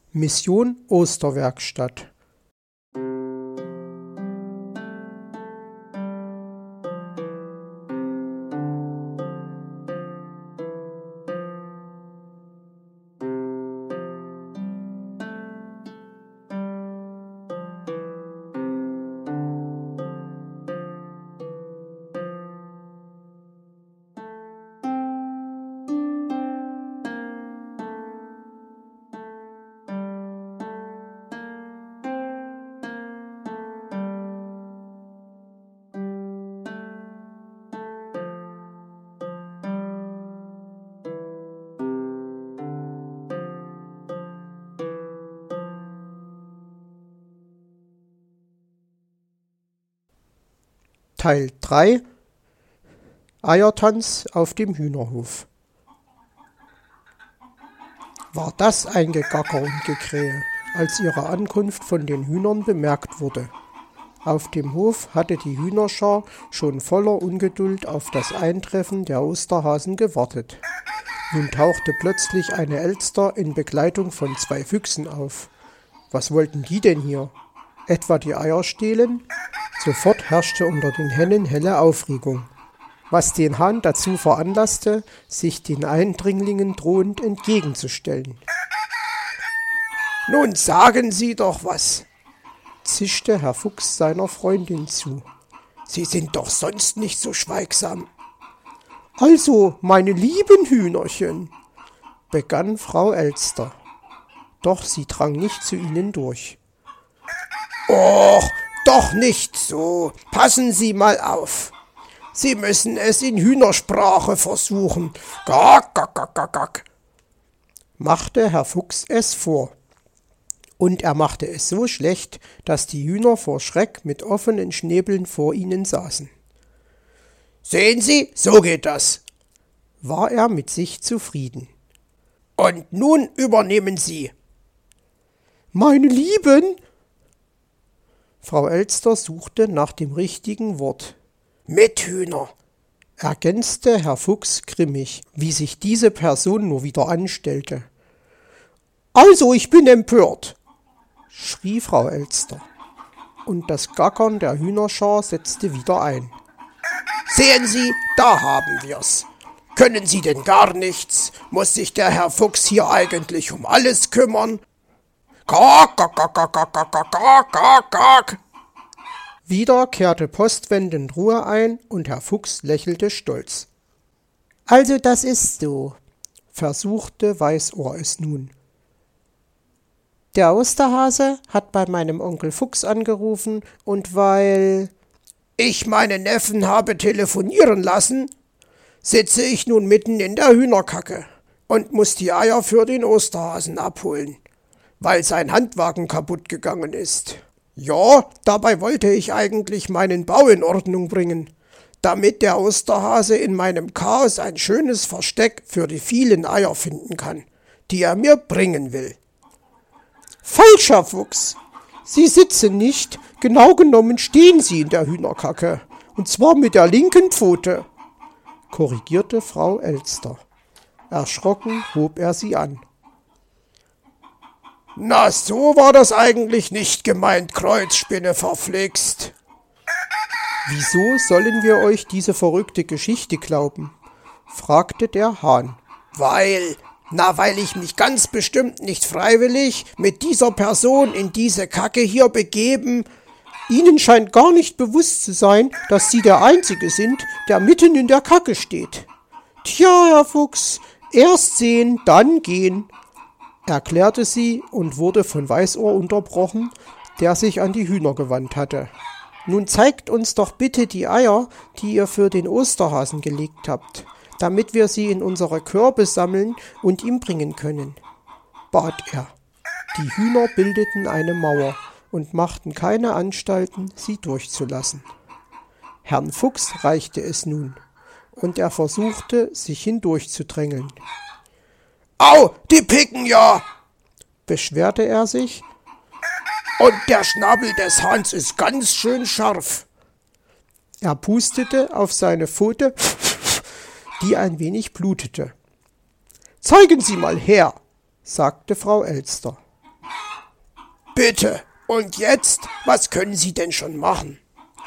Mission Osterwerkstatt. Teil 3 Eiertanz auf dem Hühnerhof. War das ein Gegacker und Gekrähe, als ihre Ankunft von den Hühnern bemerkt wurde. Auf dem Hof hatte die Hühnerschar schon voller Ungeduld auf das Eintreffen der Osterhasen gewartet. Nun tauchte plötzlich eine Elster in Begleitung von 2 Füchsen auf. Was wollten die denn hier? Etwa die Eier stehlen? Sofort herrschte unter den Hennen helle Aufregung, was den Hahn dazu veranlasste, sich den Eindringlingen drohend entgegenzustellen. »Nun sagen Sie doch was«, zischte Herr Fuchs seiner Freundin zu. »Sie sind doch sonst nicht so schweigsam.« »Also, meine lieben Hühnerchen«, begann Frau Elster. Doch sie drang nicht zu ihnen durch. »Och, doch nicht so. Passen Sie mal auf. Sie müssen es in Hühnersprache versuchen. Gak, gak, gak, gak, gak«, machte Herr Fuchs es vor. Und er machte es so schlecht, dass die Hühner vor Schreck mit offenen Schnäbeln vor ihnen saßen. »Sehen Sie, so geht das«, war er mit sich zufrieden. »Und nun übernehmen Sie.« »Meine Lieben«, Frau Elster suchte nach dem richtigen Wort. »Mithühner«, ergänzte Herr Fuchs grimmig, wie sich diese Person nur wieder anstellte. »Also, ich bin empört«, schrie Frau Elster. Und das Gackern der Hühnerschar setzte wieder ein. »Sehen Sie, da haben wir's. Können Sie denn gar nichts? Muss sich der Herr Fuchs hier eigentlich um alles kümmern? Gak, gak, gak, gak, gak, gak, gak, gak, gak.« Wieder kehrte postwendend Ruhe ein und Herr Fuchs lächelte stolz. »Also das ist so«, versuchte Weißohr es nun. »Der Osterhase hat bei meinem Onkel Fuchs angerufen und weil ich meinen Neffen habe telefonieren lassen, sitze ich nun mitten in der Hühnerkacke und muss die Eier für den Osterhasen abholen, weil sein Handwagen kaputt gegangen ist. Ja, dabei wollte ich eigentlich meinen Bau in Ordnung bringen, damit der Osterhase in meinem Chaos ein schönes Versteck für die vielen Eier finden kann, die er mir bringen will.« »Falscher Fuchs! Sie sitzen nicht, genau genommen stehen Sie in der Hühnerkacke, und zwar mit der linken Pfote«, korrigierte Frau Elster. Erschrocken hob er sie an. »Na, so war das eigentlich nicht gemeint, Kreuzspinne verflixt.« »Wieso sollen wir euch diese verrückte Geschichte glauben?«, fragte der Hahn. »Weil ich mich ganz bestimmt nicht freiwillig mit dieser Person in diese Kacke hier begeben. Ihnen scheint gar nicht bewusst zu sein, dass Sie der Einzige sind, der mitten in der Kacke steht. Tja, Herr Fuchs, erst sehen, dann gehen«, erklärte sie und wurde von Weißohr unterbrochen, der sich an die Hühner gewandt hatte. »Nun zeigt uns doch bitte die Eier, die ihr für den Osterhasen gelegt habt, damit wir sie in unsere Körbe sammeln und ihm bringen können«, bat er. Die Hühner bildeten eine Mauer und machten keine Anstalten, sie durchzulassen. Herrn Fuchs reichte es nun, und er versuchte, sich hindurchzudrängeln. »Au, die picken ja«, beschwerte er sich. »Und der Schnabel des Hahns ist ganz schön scharf.« Er pustete auf seine Pfote, die ein wenig blutete. »Zeigen Sie mal her«, sagte Frau Elster. bitte, und jetzt, was können Sie denn schon machen?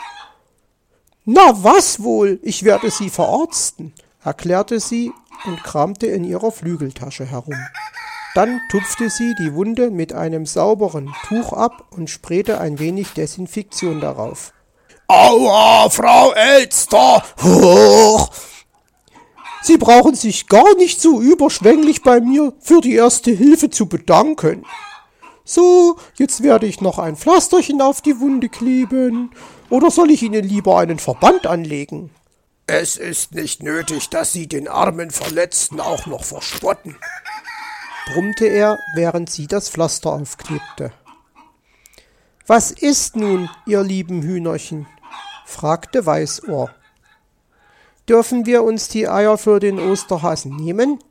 Na, was wohl, ich werde Sie verarzten, erklärte sie und kramte in ihrer Flügeltasche herum. Dann tupfte sie die Wunde mit einem sauberen Tuch ab und sprayte ein wenig Desinfektion darauf. Aua, Frau Elster! Hoch! Sie brauchen sich gar nicht so überschwänglich bei mir für die erste Hilfe zu bedanken. So, jetzt werde ich noch ein Pflasterchen auf die Wunde kleben. Oder soll ich Ihnen lieber einen Verband anlegen? Es ist nicht nötig, dass Sie den armen Verletzten auch noch verspotten, brummte er, während sie das Pflaster aufklebte. Was ist nun, ihr lieben Hühnerchen? Fragte Weißohr. Dürfen wir uns die Eier für den Osterhasen nehmen?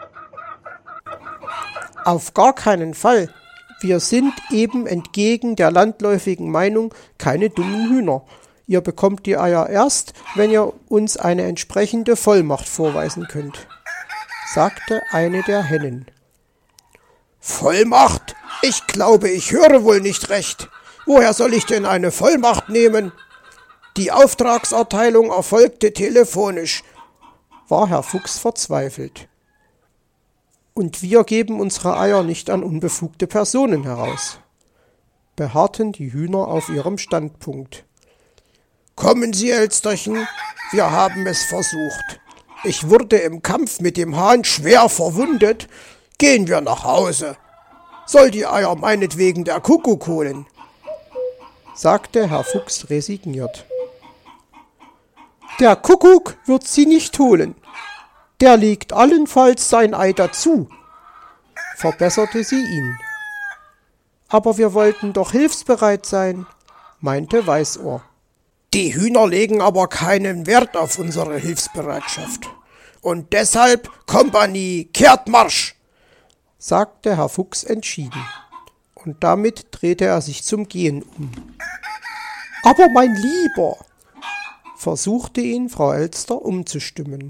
Auf gar keinen Fall. Wir sind eben entgegen der landläufigen Meinung keine dummen Hühner. Ihr bekommt die Eier erst, wenn ihr uns eine entsprechende Vollmacht vorweisen könnt, sagte eine der Hennen. Vollmacht? Ich glaube, ich höre wohl nicht recht. Woher soll ich denn eine Vollmacht nehmen? Die Auftragserteilung erfolgte telefonisch, war Herr Fuchs verzweifelt. Und wir geben unsere Eier nicht an unbefugte Personen heraus, beharrten die Hühner auf ihrem Standpunkt. Kommen Sie, Elsterchen, wir haben es versucht. Ich wurde im Kampf mit dem Hahn schwer verwundet. Gehen wir nach Hause. Soll die Eier meinetwegen der Kuckuck holen, sagte Herr Fuchs resigniert. Der Kuckuck wird sie nicht holen. Der legt allenfalls sein Ei dazu, verbesserte sie ihn. Aber wir wollten doch hilfsbereit sein, meinte Weißohr. Die Hühner legen aber keinen Wert auf unsere Hilfsbereitschaft. Und deshalb, Kompanie, kehrt Marsch, sagte Herr Fuchs entschieden. Und damit drehte er sich zum Gehen um. Aber mein Lieber, versuchte ihn Frau Elster umzustimmen.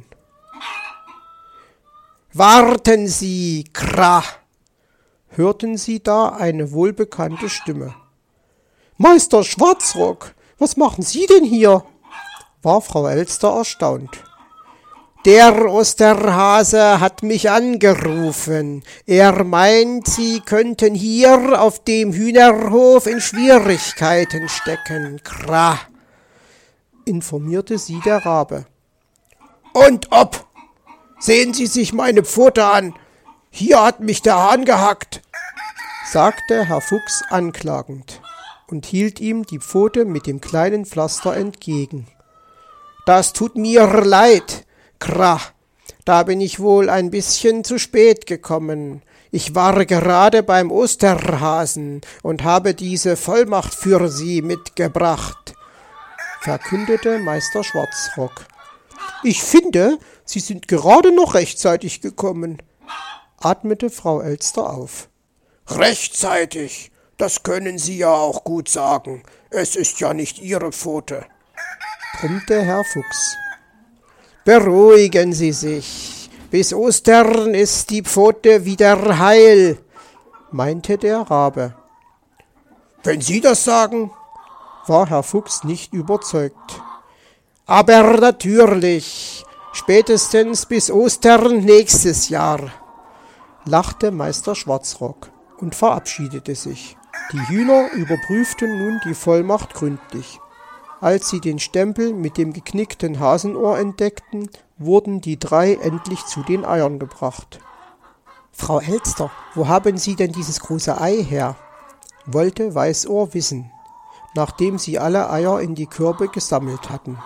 Warten Sie, krah, hörten sie da eine wohlbekannte Stimme. Meister Schwarzrock, was machen Sie denn hier? War Frau Elster erstaunt. Der Osterhase hat mich angerufen. Er meint, Sie könnten hier auf dem Hühnerhof in Schwierigkeiten stecken. Krah, informierte sie der Rabe. Und ob? Sehen Sie sich meine Pfote an. Hier hat mich der Hahn gehackt, sagte Herr Fuchs anklagend und hielt ihm die Pfote mit dem kleinen Pflaster entgegen. Das tut mir leid, krach, da bin ich wohl ein bisschen zu spät gekommen. Ich war gerade beim Osterhasen und habe diese Vollmacht für Sie mitgebracht, verkündete Meister Schwarzrock. Ich finde, Sie sind gerade noch rechtzeitig gekommen, atmete Frau Elster auf. Rechtzeitig? Das können Sie ja auch gut sagen. Es ist ja nicht Ihre Pfote, brummte Herr Fuchs. Beruhigen Sie sich. Bis Ostern ist die Pfote wieder heil, meinte der Rabe. Wenn Sie das sagen, war Herr Fuchs nicht überzeugt. Aber natürlich, spätestens bis Ostern nächstes Jahr, lachte Meister Schwarzrock und verabschiedete sich. Die Hühner überprüften nun die Vollmacht gründlich. Als sie den Stempel mit dem geknickten Hasenohr entdeckten, wurden die drei endlich zu den Eiern gebracht. Frau Elster, wo haben Sie denn dieses große Ei her? Wollte Weißohr wissen, nachdem sie alle Eier in die Körbe gesammelt hatten.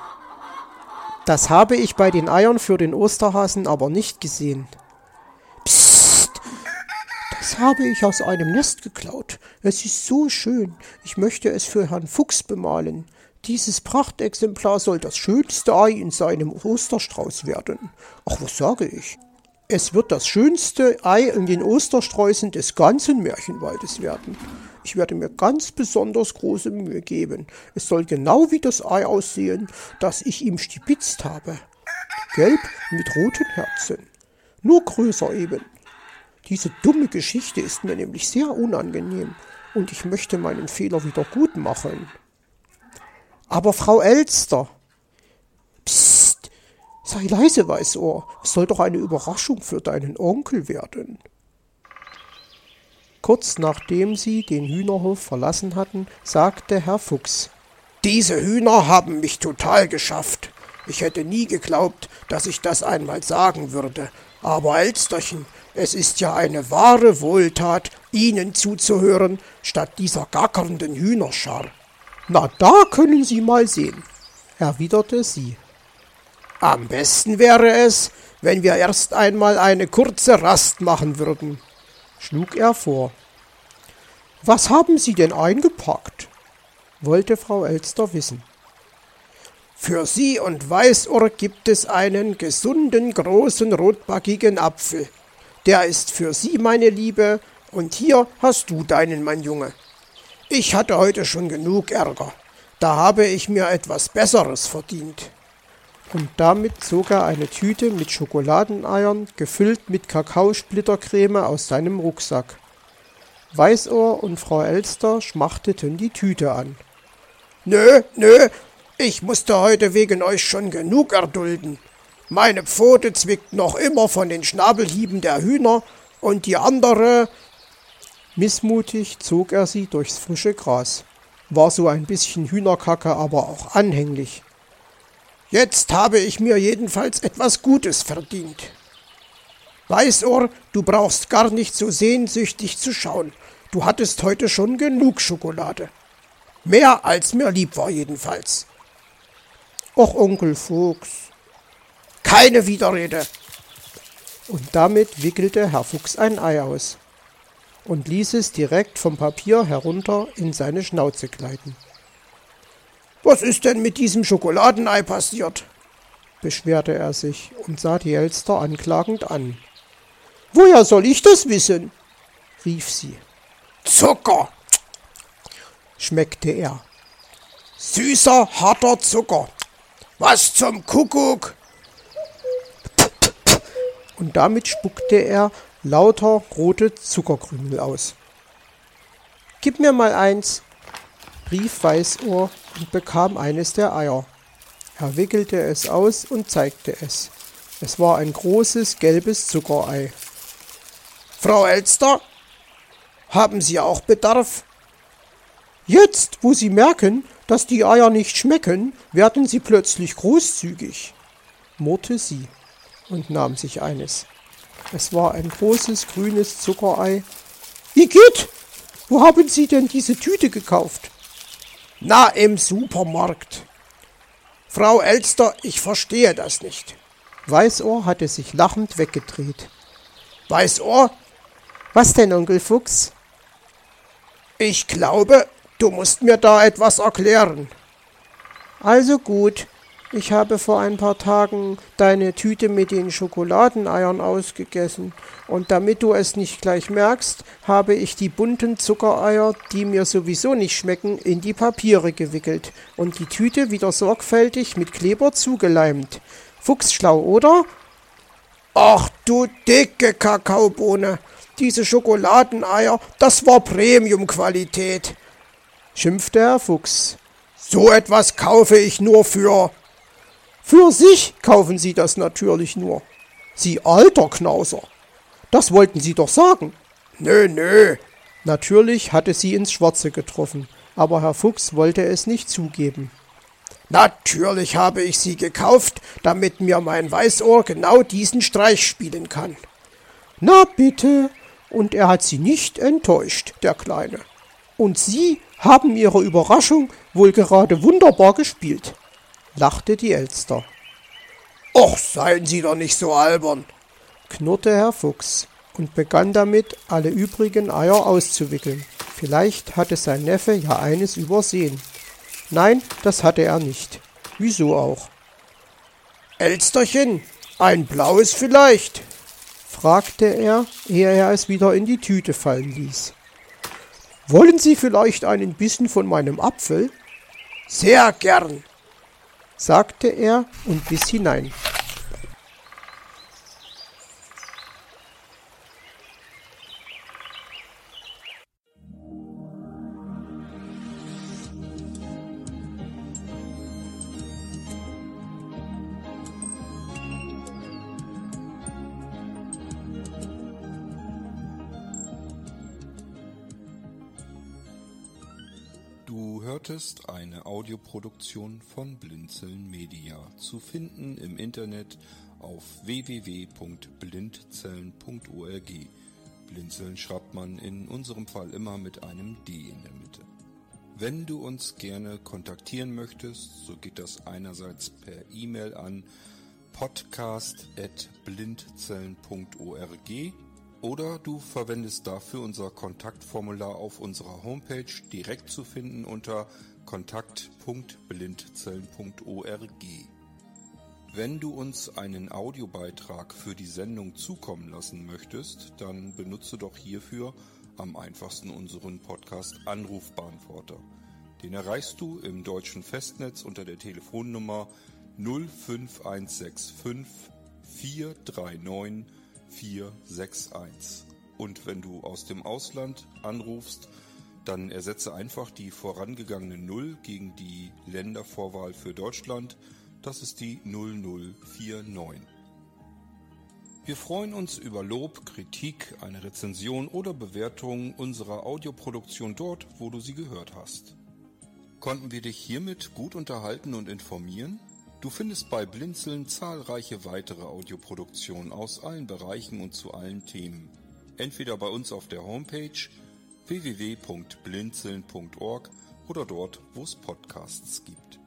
Das habe ich bei den Eiern für den Osterhasen aber nicht gesehen. Psst! Das habe ich aus einem Nest geklaut. Es ist so schön. Ich möchte es für Herrn Fuchs bemalen. Dieses Prachtexemplar soll das schönste Ei in seinem Osterstrauß werden. Ach, was sage ich? Es wird das schönste Ei in den Ostersträußen des ganzen Märchenwaldes werden. Ich werde mir ganz besonders große Mühe geben. Es soll genau wie das Ei aussehen, das ich ihm stibitzt habe. Gelb mit roten Herzen. Nur größer eben. Diese dumme Geschichte ist mir nämlich sehr unangenehm. und ich möchte meinen Fehler wieder gut machen. Aber Frau Elster, psst, sei leise, Weißohr, es soll doch eine Überraschung für deinen Onkel werden. Kurz nachdem sie den Hühnerhof verlassen hatten, sagte Herr Fuchs: Diese Hühner haben mich total geschafft. Ich hätte nie geglaubt, dass ich das einmal sagen würde. Aber Elsterchen, es ist ja eine wahre Wohltat, Ihnen zuzuhören, statt dieser gackernden Hühnerschar. Na, da können Sie mal sehen, erwiderte sie. Am besten wäre es, wenn wir erst einmal eine kurze Rast machen würden, schlug er vor. Was haben Sie denn eingepackt? Wollte Frau Elster wissen. Für Sie und Weißohr gibt es einen gesunden, großen, rotbackigen Apfel. Der ist für Sie, meine Liebe, und hier hast du deinen, mein Junge. Ich hatte heute schon genug Ärger. Da habe ich mir etwas Besseres verdient. Und damit zog er eine Tüte mit Schokoladeneiern, gefüllt mit Kakaosplittercreme, aus seinem Rucksack. Weißohr und Frau Elster schmachteten die Tüte an. Nö, ich musste heute wegen euch schon genug erdulden. Meine Pfote zwickt noch immer von den Schnabelhieben der Hühner und die andere... Missmutig zog er sie durchs frische Gras. War so ein bisschen Hühnerkacke aber auch anhänglich. Jetzt habe ich mir jedenfalls etwas Gutes verdient. Weißohr, du brauchst gar nicht so sehnsüchtig zu schauen. Du hattest heute schon genug Schokolade. Mehr als mir lieb war jedenfalls. Och, Onkel Fuchs. Keine Widerrede. Und damit wickelte Herr Fuchs ein Ei aus und ließ es direkt vom Papier herunter in seine Schnauze gleiten. Was ist denn mit diesem Schokoladenei passiert? Beschwerte er sich und sah die Elster anklagend an. Woher soll ich das wissen? Rief sie. Zucker, schmeckte er. Süßer, harter Zucker. Was zum Kuckuck? Und damit spuckte er lauter rote Zuckerkrümel aus. Gib mir mal eins, rief Weißohr und bekam eines der Eier. Er wickelte es aus und zeigte es. Es war ein großes, gelbes Zuckerei. Frau Elster, haben Sie auch Bedarf? Jetzt, wo Sie merken, dass die Eier nicht schmecken, werden Sie plötzlich großzügig, murrte sie und nahm sich eines. Es war ein großes, grünes Zuckerei. Igitt, wo haben Sie denn diese Tüte gekauft? Na, im Supermarkt. Frau Elster, ich verstehe das nicht. Weißohr hatte sich lachend weggedreht. Weißohr? Was denn, Onkel Fuchs? Ich glaube, du musst mir da etwas erklären. Also gut, ich habe vor ein paar Tagen deine Tüte mit den Schokoladeneiern ausgegessen, und damit du es nicht gleich merkst, habe ich die bunten Zuckereier, die mir sowieso nicht schmecken, in die Papiere gewickelt und die Tüte wieder sorgfältig mit Kleber zugeleimt. Fuchsschlau, oder? Ach du dicke Kakaobohne, diese Schokoladeneier, das war Premium-Qualität, schimpfte Herr Fuchs. So etwas kaufe ich nur für sich kaufen Sie das natürlich nur. Sie alter Knauser. Das wollten Sie doch sagen. Nö. Natürlich hatte sie ins Schwarze getroffen, aber Herr Fuchs wollte es nicht zugeben. Natürlich habe ich sie gekauft, damit mir mein Weißohr genau diesen Streich spielen kann. Na bitte, und er hat Sie nicht enttäuscht, der Kleine. Und Sie haben Ihre Überraschung wohl gerade wunderbar gespielt, lachte die Elster. Och, seien Sie doch nicht so albern, knurrte Herr Fuchs und begann damit, alle übrigen Eier auszuwickeln. Vielleicht hatte sein Neffe ja eines übersehen. Nein, das hatte er nicht. Wieso auch? Elsterchen, ein blaues vielleicht? Fragte er, ehe er es wieder in die Tüte fallen ließ. Wollen Sie vielleicht einen Bissen von meinem Apfel? Sehr gern, sagte er und biss hinein. Du hörtest eine Audioproduktion von Blinzeln Media, zu finden im Internet auf www.blindzellen.org. Blinzeln schreibt man in unserem Fall immer mit einem D in der Mitte. Wenn du uns gerne kontaktieren möchtest, so geht das einerseits per E-Mail an podcast@blindzellen.org oder du verwendest dafür unser Kontaktformular auf unserer Homepage, direkt zu finden unter kontakt.blindzellen.org. Wenn du uns einen Audiobeitrag für die Sendung zukommen lassen möchtest, dann benutze doch hierfür am einfachsten unseren Podcast Anrufbeantworter. Den erreichst du im deutschen Festnetz unter der Telefonnummer 05165 439 461. Und wenn du aus dem Ausland anrufst, dann ersetze einfach die vorangegangene 0 gegen die Ländervorwahl für Deutschland. Das ist die 0049. Wir freuen uns über Lob, Kritik, eine Rezension oder Bewertung unserer Audioproduktion dort, wo du sie gehört hast. Konnten wir dich hiermit gut unterhalten und informieren? Du findest bei Blinzeln zahlreiche weitere Audioproduktionen aus allen Bereichen und zu allen Themen. Entweder bei uns auf der Homepage www.blinzeln.org oder dort, wo es Podcasts gibt.